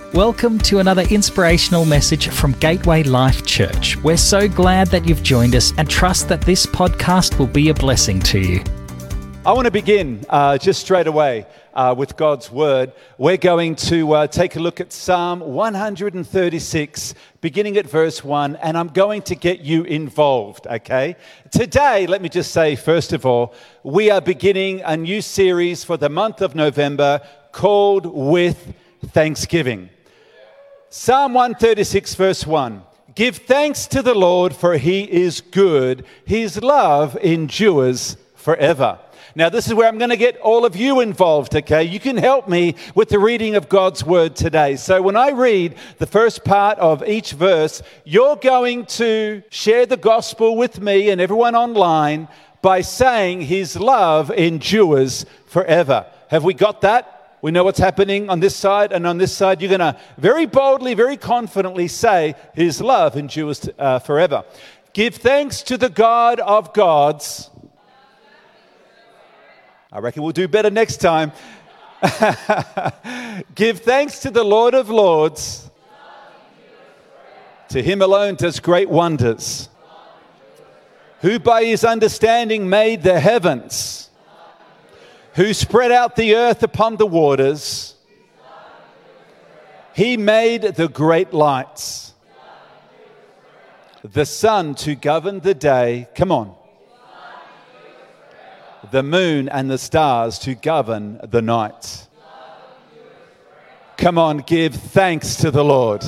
Welcome to another inspirational message from Gateway Life Church. We're so glad that you've joined us and trust that this podcast will be a blessing to you. I want to begin just straight away with God's Word. We're going to take a look at Psalm 136, beginning at verse 1, and I'm going to get you involved, okay? Today, let me just say, first of all, we are beginning a new series for the month of November called With Thanksgiving. Psalm 136, verse 1. Give thanks to the Lord, for He is good. His love endures forever. Now, this is where I'm going to get all of you involved, okay? You can help me with the reading of God's Word today. So when I read the first part of each verse, you're going to share the gospel with me and everyone online by saying His love endures forever. Have we got that? We know what's happening on this side, and on this side, you're going to very boldly, very confidently say, His love endures forever. Give thanks to the God of gods. I reckon we'll do better next time. Give thanks to the Lord of lords. To Him alone does great wonders. Who by His understanding made the heavens. Who spread out the earth upon the waters. He made the great lights. The sun to govern the day. Come on. The moon and the stars to govern the night. Come on, give thanks to the Lord.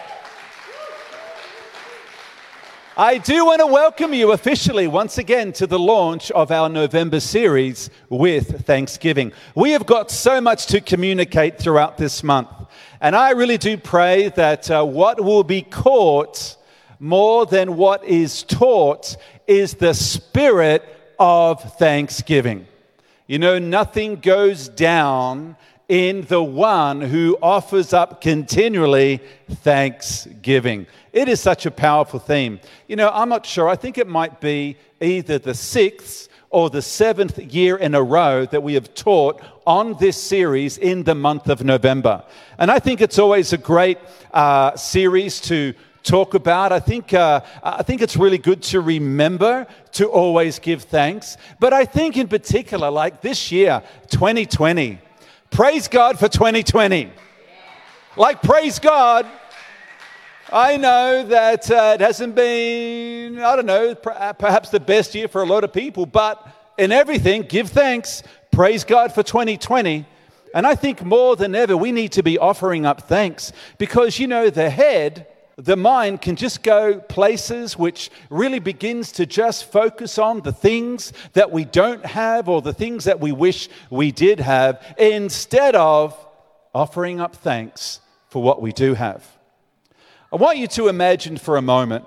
I do want to welcome you officially once again to the launch of our November series with Thanksgiving. We have got so much to communicate throughout this month, and I really do pray that what will be caught more than what is taught is the spirit of thanksgiving. You know, nothing goes down in the one who offers up continually thanksgiving. It is such a powerful theme. You know, I'm not sure. I think it might be either the 6th or the 7th year in a row that we have taught on this series in the month of November. And I think it's always a great series to talk about. I think it's really good to remember to always give thanks. But I think in particular, like this year, 2020, praise God for 2020. Like, praise God. I know that it hasn't been, I don't know, perhaps the best year for a lot of people, but in everything, give thanks. Praise God for 2020. And I think more than ever, we need to be offering up thanks because, you know, the mind can just go places which really begins to just focus on the things that we don't have or the things that we wish we did have instead of offering up thanks for what we do have. I want you to imagine for a moment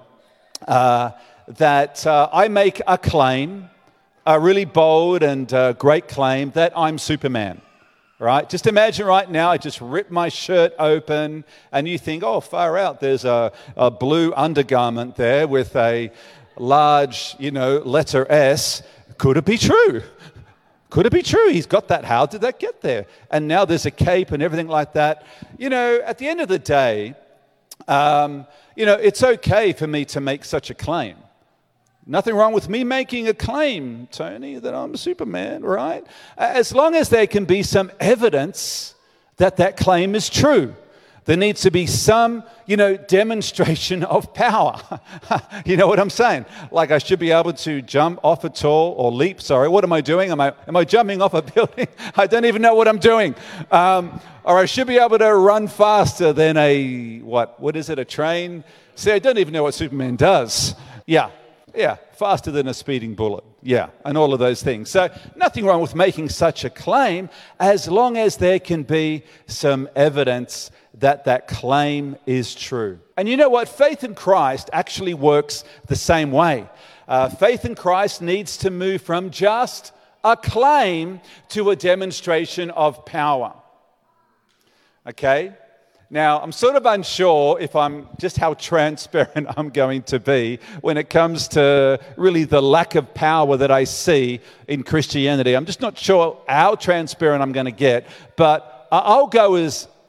that I make a claim, a really bold and great claim that I'm Superman. Right? Just imagine right now, I just rip my shirt open and you think, oh, far out, there's a blue undergarment there with a large, letter S. Could it be true? Could it be true? He's got that. How did that get there? And now there's a cape and everything like that. You know, at the end of the day, it's okay for me to make such a claim. Nothing wrong with me making a claim, Tony, that I'm Superman, right? As long as there can be some evidence that that claim is true. There needs to be some, demonstration of power. You know what I'm saying? Like I should be able to jump off a tall or leap. Sorry, what am I doing? Am I jumping off a building? I don't even know what I'm doing. Or I should be able to run faster than a train? See, I don't even know what Superman does. Yeah, faster than a speeding bullet. Yeah, and all of those things. So nothing wrong with making such a claim as long as there can be some evidence that that claim is true. And you know what? Faith in Christ actually works the same way. Faith in Christ needs to move from just a claim to a demonstration of power. Okay? Now, I'm sort of unsure if just how transparent I'm going to be when it comes to really the lack of power that I see in Christianity. I'm just not sure how transparent I'm going to get, but I'll go as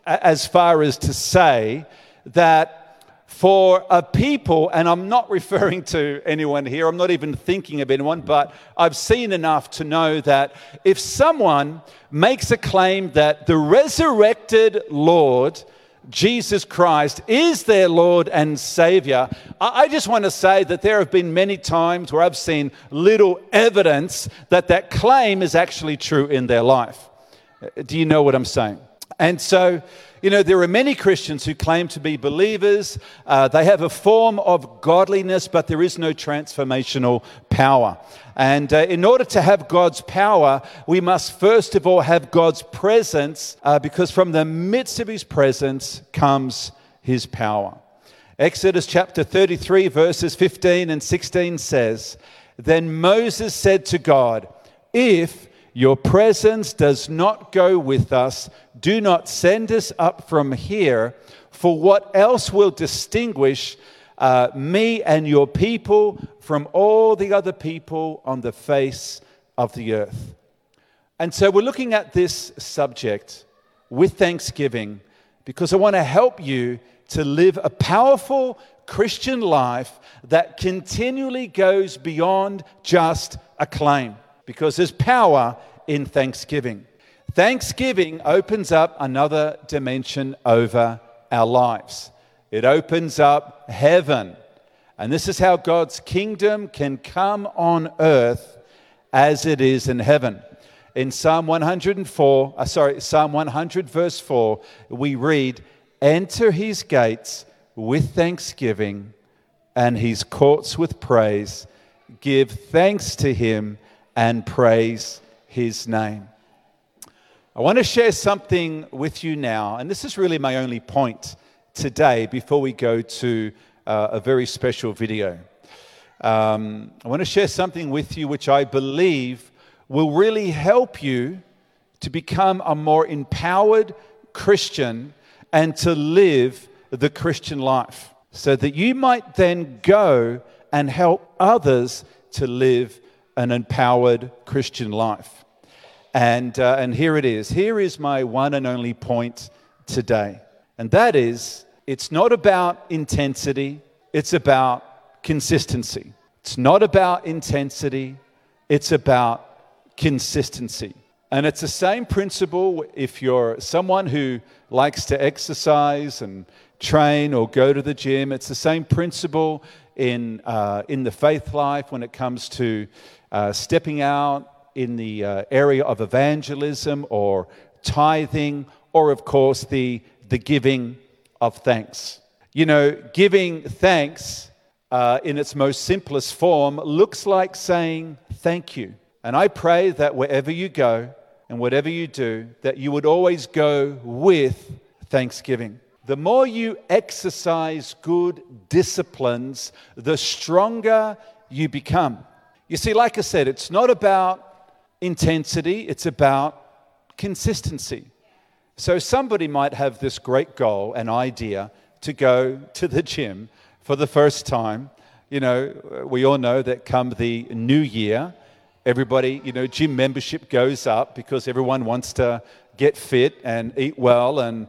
as far as to say that for a people, and I'm not referring to anyone here, I'm not even thinking of anyone, but I've seen enough to know that if someone makes a claim that the resurrected Lord, Jesus Christ, is their Lord and Savior, I just want to say that there have been many times where I've seen little evidence that that claim is actually true in their life. Do you know what I'm saying? And so, there are many Christians who claim to be believers. They have a form of godliness, but there is no transformational power. And in order to have God's power, we must first of all have God's presence, because from the midst of his presence comes his power. Exodus chapter 33, verses 15 and 16 says, "Then Moses said to God, 'If your presence does not go with us, do not send us up from here, for what else will distinguish me and your people from all the other people on the face of the earth?'" And so we're looking at this subject with thanksgiving because I want to help you to live a powerful Christian life that continually goes beyond just a claim. Because there's power in thanksgiving. Thanksgiving opens up another dimension over our lives. It opens up heaven. And this is how God's kingdom can come on earth as it is in heaven. In Psalm 100 verse 4, we read, "Enter his gates with thanksgiving and his courts with praise. Give thanks to him and praise his name." I want to share something with you now, and this is really my only point today before we go to a very special video. I want to share something with you which I believe will really help you to become a more empowered Christian and to live the Christian life, so that you might then go and help others to live an empowered Christian life. And here it is. Here is my one and only point today. And that is, it's not about intensity, it's about consistency. It's not about intensity, it's about consistency. And it's the same principle if you're someone who likes to exercise and train or go to the gym. It's the same principle in the faith life when it comes to stepping out in the area of evangelism or tithing, or of course the giving of thanks. Giving thanks in its most simplest form looks like saying thank you. And I pray that wherever you go and whatever you do, that you would always go with thanksgiving. The more you exercise good disciplines, the stronger you become. You see, like I said, it's not about intensity, it's about consistency. So somebody might have this great goal, an idea, to go to the gym for the first time. We all know that come the new year, everybody, gym membership goes up because everyone wants to get fit and eat well and,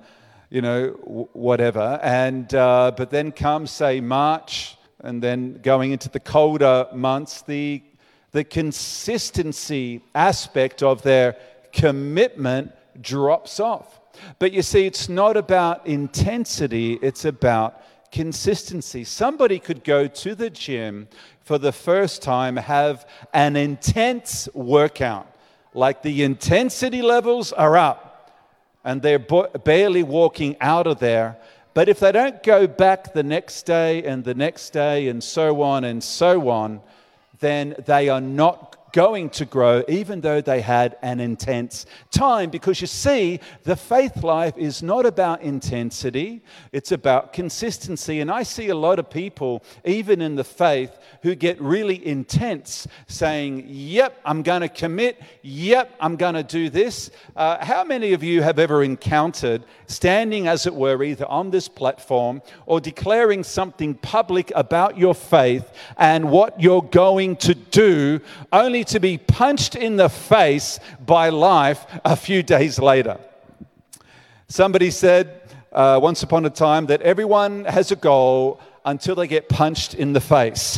whatever. And but then comes, say, March, and then going into the colder months, the consistency aspect of their commitment drops off. But you see, it's not about intensity, it's about consistency. Somebody could go to the gym for the first time, have an intense workout, like the intensity levels are up, and they're barely walking out of there. But if they don't go back the next day and the next day and so on, then they are not going to grow, even though they had an intense time. Because you see, the faith life is not about intensity, it's about consistency. And I see a lot of people, even in the faith, who get really intense, saying, yep, I'm going to commit, yep, I'm going to do this. How many of you have ever encountered standing, as it were, either on this platform or declaring something public about your faith and what you're going to do, only to be punched in the face by life a few days later? Somebody said once upon a time that everyone has a goal until they get punched in the face.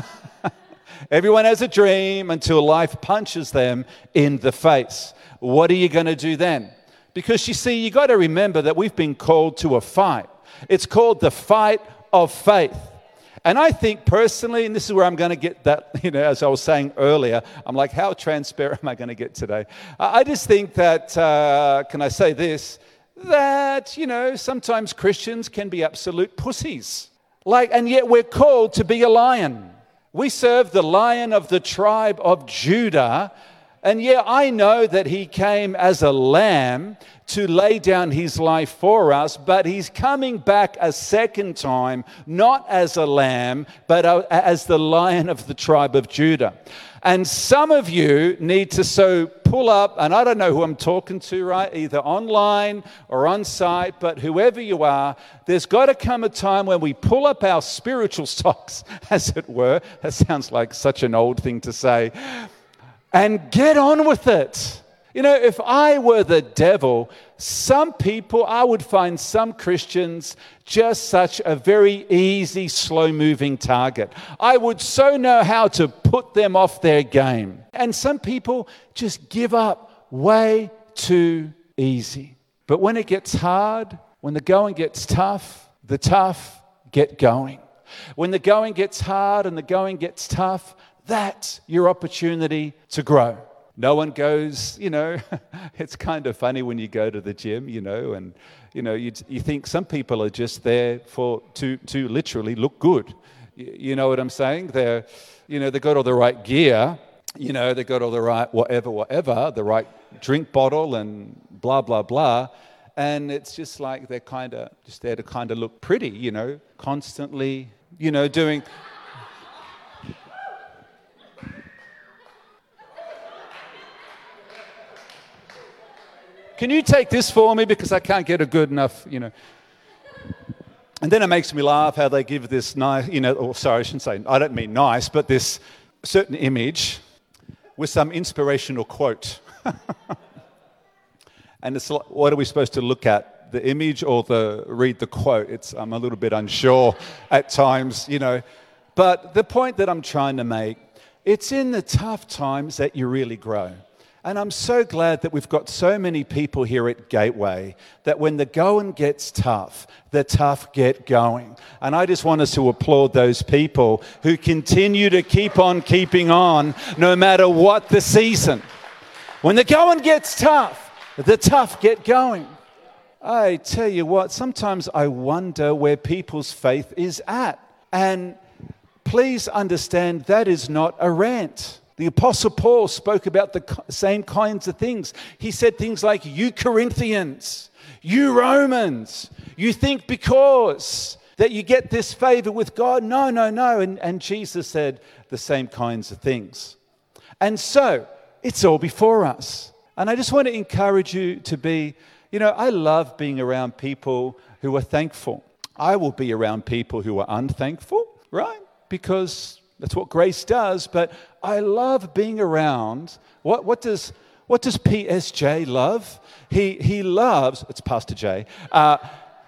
Everyone has a dream until life punches them in the face. What are you going to do then? Because you see, you got to remember that we've been called to a fight. It's called the fight of faith. And I think personally, and this is where I'm going to get that, as I was saying earlier, I'm like, how transparent am I going to get today? I just think that, can I say this, that, sometimes Christians can be absolute pussies. And yet we're called to be a lion. We serve the Lion of the tribe of Judah, and yeah, I know that he came as a lamb to lay down his life for us, but he's coming back a second time, not as a lamb, but as the Lion of the tribe of Judah. And some of you need to so pull up, and I don't know who I'm talking to, right? Either online or on site, but whoever you are, there's got to come a time when we pull up our spiritual socks, as it were. That sounds like such an old thing to say. And get on with it. If I were the devil, some people, I would find some Christians just such a very easy, slow-moving target. I would so know how to put them off their game. And some people just give up way too easy. But when it gets hard, when the going gets tough, the tough get going. When the going gets hard and the going gets tough, that's your opportunity to grow. No one goes, it's kind of funny when you go to the gym, and, you think some people are just there to literally look good. You know what I'm saying? They've got all the right gear, they've got all the right whatever, the right drink bottle and blah, blah, blah. And it's just like they're kind of just there to kind of look pretty, constantly, doing... Can you take this for me because I can't get a good enough, And then it makes me laugh how they give this nice, I shouldn't say, I don't mean nice, but this certain image with some inspirational quote. And it's like, what are we supposed to look at? The image or read the quote? I'm a little bit unsure at times, But the point that I'm trying to make, it's in the tough times that you really grow. And I'm so glad that we've got so many people here at Gateway that when the going gets tough, the tough get going. And I just want us to applaud those people who continue to keep on keeping on no matter what the season. When the going gets tough, the tough get going. I tell you what, sometimes I wonder where people's faith is at. And please understand that is not a rant. The Apostle Paul spoke about the same kinds of things. He said things like, you Corinthians, you Romans, you think because that you get this favor with God? No. And Jesus said the same kinds of things. And so it's all before us. And I just want to encourage you to be, I love being around people who are thankful. I will be around people who are unthankful, right? Because that's what grace does, but I love being around. What does PSJ love? He loves, it's Pastor J, I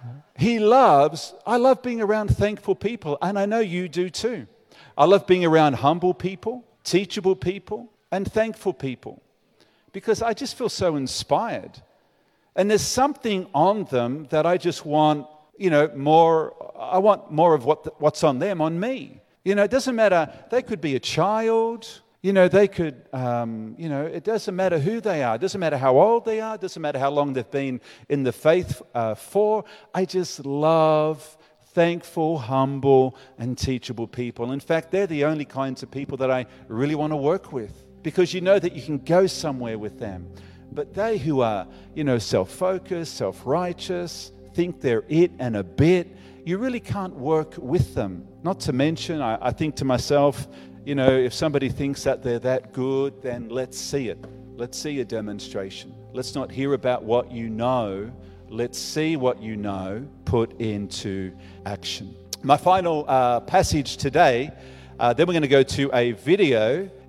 love being around thankful people, and I know you do too. I love being around humble people, teachable people, and thankful people, because I just feel so inspired. And there's something on them that I just want, more, I want more of what's on them, on me. It doesn't matter, they could be a child, they could, it doesn't matter who they are. It doesn't matter how old they are. It doesn't matter how long they've been in the faith for. I just love thankful, humble, and teachable people. In fact, they're the only kinds of people that I really want to work with, because you know that you can go somewhere with them. But they who are, self-focused, self-righteous, think they're it and a bit, you really can't work with them. Not to mention, I think to myself, if somebody thinks that they're that good, then let's see it. Let's see a demonstration. Let's not hear about what you know. Let's see what you know put into action. My final passage today, then we're going to go to a video,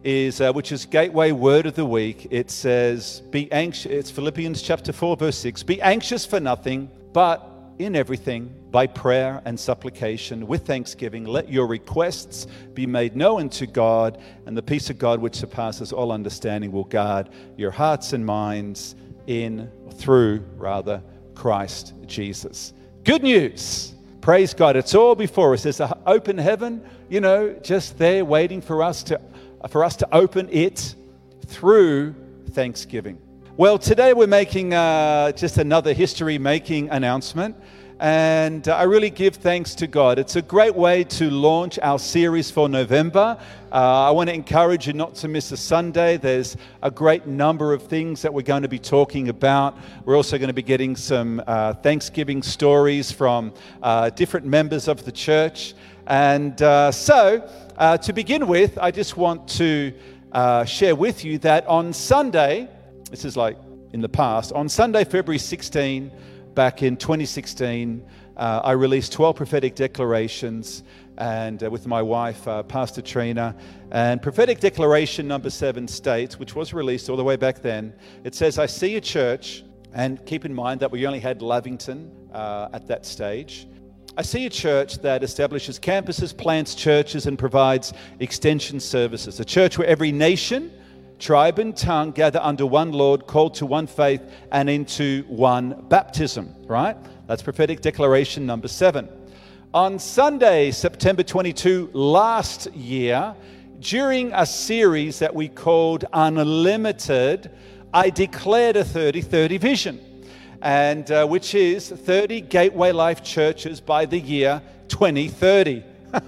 is, which is Gateway Word of the Week. It says, be anxious. It's Philippians chapter 4, verse 6. Be anxious for nothing, but in everything, by prayer and supplication, with thanksgiving, let your requests be made known to God, and the peace of God, which surpasses all understanding, will guard your hearts and minds through Christ Jesus. Good news. Praise God. It's all before us. There's an open heaven, just there waiting for us to open it through thanksgiving. Well, today we're making just another history-making announcement, and I really give thanks to God. It's a great way to launch our series for November. I want to encourage you not to miss a Sunday. There's a great number of things that we're going to be talking about. We're also going to be getting some Thanksgiving stories from different members of the church. And so, to begin with, I just want to share with you that on Sunday, this is like in the past, on Sunday, February 16, back in 2016, I released 12 prophetic declarations and with my wife, Pastor Trina. And prophetic declaration number 7 states, which was released all the way back then, it says, I see a church, and keep in mind that we only had Lavington at that stage. I see a church that establishes campuses, plants churches, and provides extension services. A church where every nation, tribe, and tongue gather under one Lord, called to one faith and into one baptism, right? That's prophetic declaration number 7. On Sunday, September 22 last year, during a series that we called Unlimited, I declared a 30-30 vision, and which is 30 Gateway Life churches by the year 2030.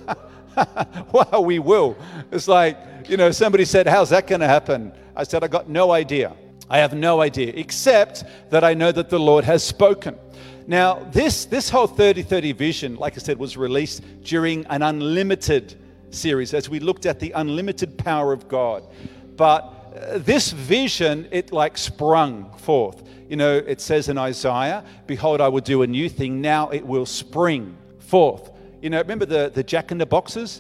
Well, we will. It's like, somebody said, how's that going to happen? I said, I got no idea. I have no idea, except that I know that the Lord has spoken. Now, this whole 30-30 vision, like I said, was released during an Unlimited series as we looked at the unlimited power of God. But this vision, it sprung forth. It says in Isaiah, behold, I will do a new thing. Now it will spring forth. Remember the Jack in the Boxes?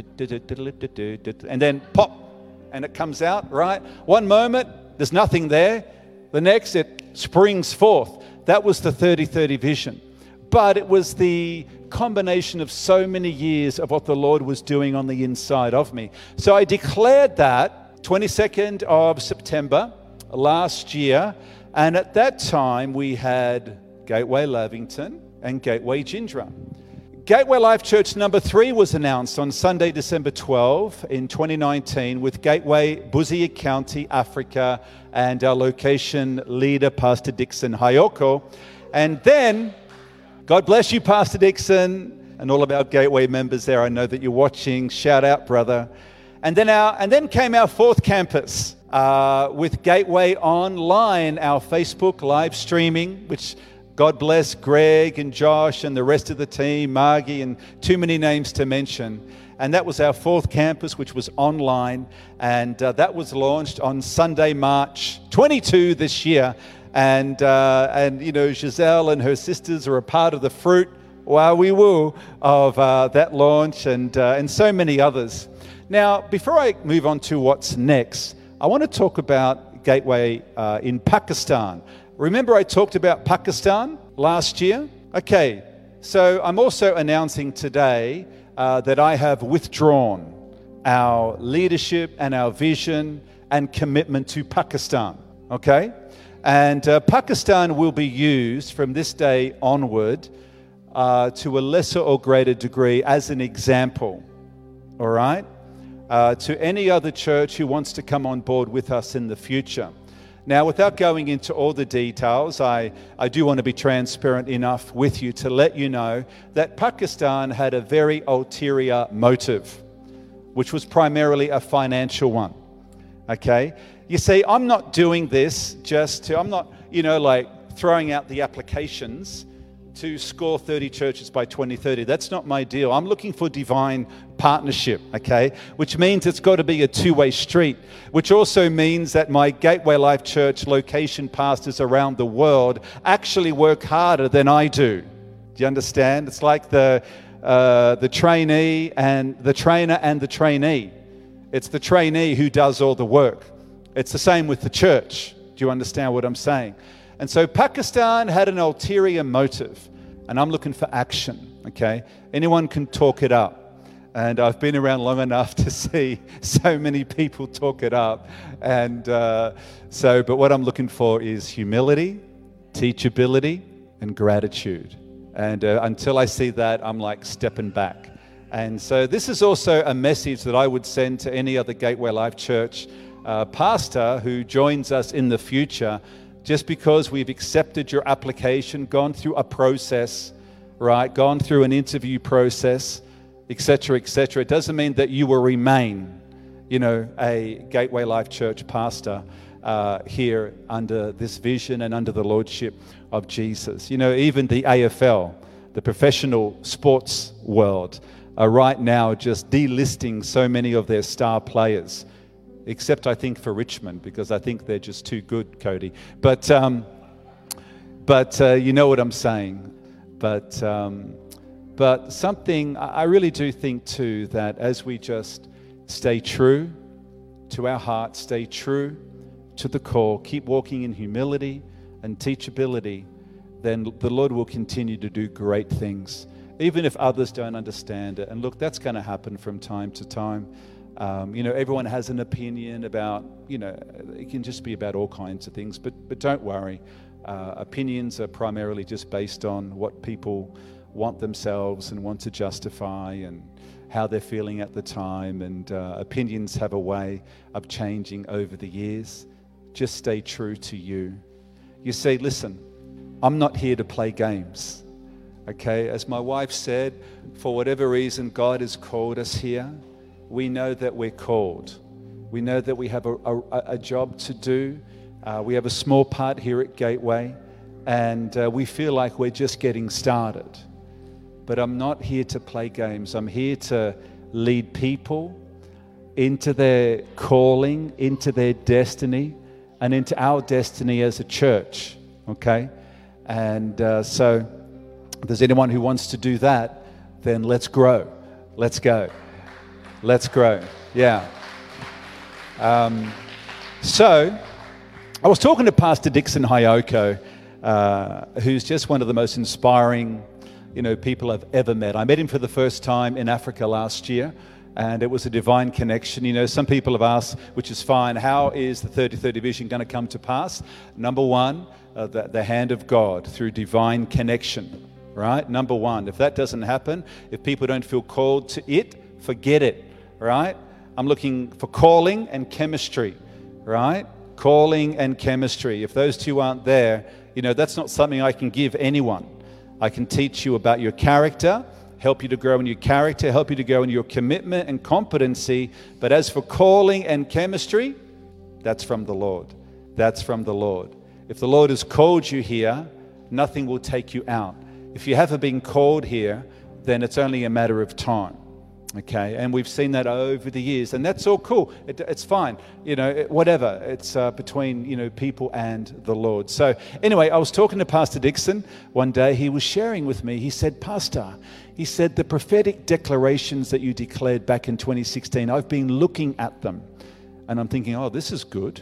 And then pop, and it comes out, right? One moment, there's nothing there. The next, it springs forth. That was the 30-30 vision. But it was the combination of so many years of what the Lord was doing on the inside of me. So I declared that 22nd of September last year. And at that time, we had Gateway Lavington and Gateway Gindra. Gateway Life Church number 3 was announced on Sunday, December 12 in 2019 with Gateway Busia County, Africa, and our location leader, Pastor Dixon Hayoko. And then, God bless you, Pastor Dixon, and all of our Gateway members there. I know that you're watching. Shout out, brother. And then came our 4th campus with Gateway Online, our Facebook live streaming, which God bless Greg and Josh and the rest of the team, Margie, and too many names to mention. And that was our 4th campus, which was online. And that was launched on Sunday, March 22 this year. And Giselle and her sisters are a part of the fruit, wow, we woo, of that launch and so many others. Now, before I move on to what's next, I want to talk about Gateway in Pakistan. Remember I talked about Pakistan last year? Okay, so I'm also announcing today that I have withdrawn our leadership and our vision and commitment to Pakistan, okay? And Pakistan will be used from this day onward to a lesser or greater degree as an example, all right? To any other church who wants to come on board with us in the future. Now, without going into all the details, I do want to be transparent enough with you to let you know that Pakistan had a very ulterior motive, which was primarily a financial one, okay? You see, I'm not doing this I'm not, throwing out the applications to score 30 churches by 2030. That's not my deal. I'm looking for divine partnership, okay? Which means it's got to be a two-way street, which also means that my Gateway Life Church location pastors around the world actually work harder than I do. Do you understand? It's like the trainee and the trainer and the trainee. It's the trainee who does all the work. It's the same with the church. Do you understand what I'm saying? And so Pakistan had an ulterior motive, and I'm looking for action, okay? Anyone can talk it up. And I've been around long enough to see so many people talk it up. And but what I'm looking for is humility, teachability, and gratitude. And until I see that, I'm like stepping back. And so this is also a message that I would send to any other Gateway Life Church pastor who joins us in the future. Just because we've accepted your application, gone through a process, right, gone through an interview process, etc., etc., it doesn't mean that you will remain, a Gateway Life Church pastor here under this vision and under the lordship of Jesus. Even the AFL, the professional sports world, are right now just delisting so many of their star players, except I think for Richmond, because I think they're just too good, Cody. But you know what I'm saying. But something, I really do think too, that as we just stay true to our heart, stay true to the call, keep walking in humility and teachability, then the Lord will continue to do great things, even if others don't understand it. And look, that's going to happen from time to time. Everyone has an opinion about, it can just be about all kinds of things, but don't worry. Opinions are primarily just based on what people want themselves and want to justify and how they're feeling at the time. And opinions have a way of changing over the years. Just stay true to you. You say, listen, I'm not here to play games. Okay, as my wife said, for whatever reason, God has called us here. We know that we're called. We know that we have a job to do. We have a small part here at Gateway, and we feel like we're just getting started. But I'm not here to play games. I'm here to lead people into their calling, into their destiny, and into our destiny as a church, okay? And so if there's anyone who wants to do that, then let's grow. Let's go. Let's grow. Yeah. So I was talking to Pastor Dixon Hayoko, who's just one of the most inspiring, people I've ever met. I met him for the first time in Africa last year, and it was a divine connection. Some people have asked, which is fine, how is the 33rd Vision going to come to pass? Number one, the hand of God through divine connection, right? Number one. If that doesn't happen, if people don't feel called to it, forget it, right? I'm looking for calling and chemistry, right? Calling and chemistry. If those two aren't there, that's not something I can give anyone. I can teach you about your character, help you to grow in your character, help you to grow in your commitment and competency. But as for calling and chemistry, that's from the Lord. That's from the Lord. If the Lord has called you here, nothing will take you out. If you haven't been called here, then it's only a matter of time. Okay, and we've seen that over the years, and that's all cool. It's fine, whatever. It's between people and the Lord. So anyway, I was talking to Pastor Dixon one day. He was sharing with me. He said, "Pastor," he said, "the prophetic declarations that you declared back in 2016, I've been looking at them," and I'm thinking, "Oh, this is good."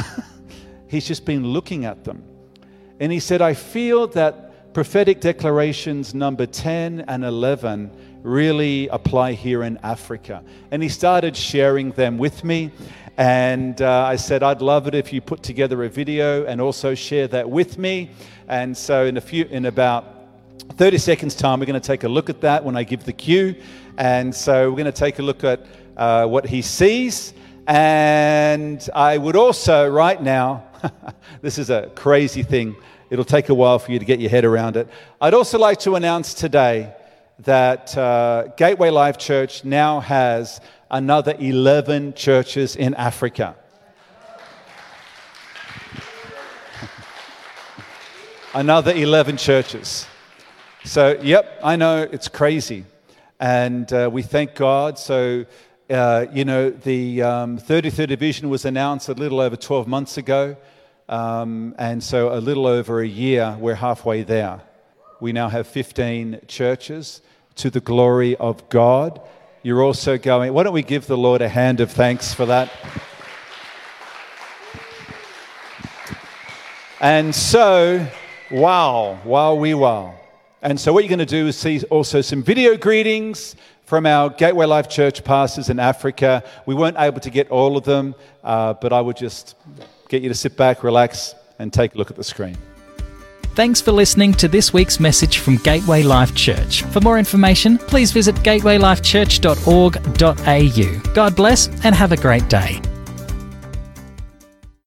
He's just been looking at them, and he said, "I feel that prophetic declarations number 10 and 11." Really apply here in Africa. And he started sharing them with me. And I said, I'd love it if you put together a video and also share that with me. And so in about 30 seconds time, we're going to take a look at that when I give the cue. And so we're going to take a look at what he sees. And I would also right now, this is a crazy thing. It'll take a while for you to get your head around it. I'd also like to announce today that Gateway Life Church now has another 11 churches in Africa. Another 11 churches. So, yep, I know, it's crazy. And we thank God. So, the 33rd Division was announced a little over 12 months ago. And so a little over a year, we're halfway there. We now have 15 churches to the glory of God. you're also going. Why don't we give the Lord a hand of thanks for that? And so, wow. And so what you're going to do is see also some video greetings from our Gateway Life Church pastors in Africa. We weren't able to get all of them, but I would just get you to sit back, relax, and take a look at the screen. Thanks for listening to this week's message from Gateway Life Church. For more information, please visit gatewaylifechurch.org.au. God bless and have a great day.